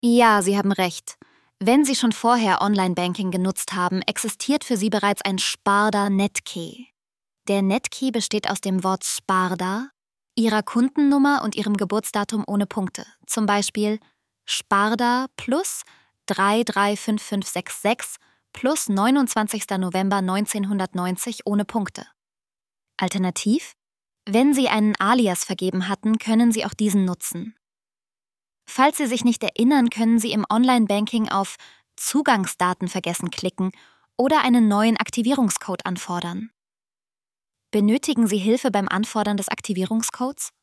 Ja, Sie haben recht. Wenn Sie schon vorher Online-Banking genutzt haben, existiert für Sie bereits ein Sparda Netkey. Der Netkey besteht aus dem Wort Sparda, Ihrer Kundennummer und Ihrem Geburtsdatum ohne Punkte. Zum Beispiel Sparda plus 335566 plus 29. November 1990 ohne Punkte. Alternativ, wenn Sie einen Alias vergeben hatten, können Sie auch diesen nutzen. Falls Sie sich nicht erinnern, können Sie im Online-Banking auf Zugangsdaten vergessen klicken oder einen neuen Aktivierungscode anfordern. Benötigen Sie Hilfe beim Anfordern des Aktivierungscodes?